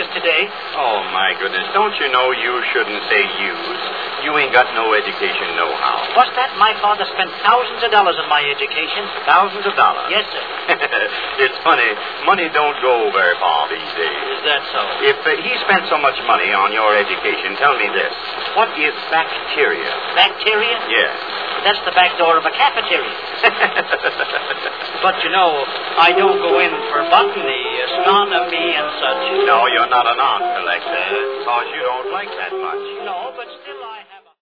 is today. Oh, my goodness. Don't you know you shouldn't say use? You ain't got no education know-how. What's that? My father spent thousands of dollars on my education. Thousands of dollars? Yes, sir. It's funny. Money don't go very far these days. Is that so? If he spent so much money on your education, tell me this. What is bacteria? Bacteria? Yes. That's the back door of a cafeteria. But, you know, I don't go in for botany, astronomy, and such. No, you're not an art collector, because you don't like that much.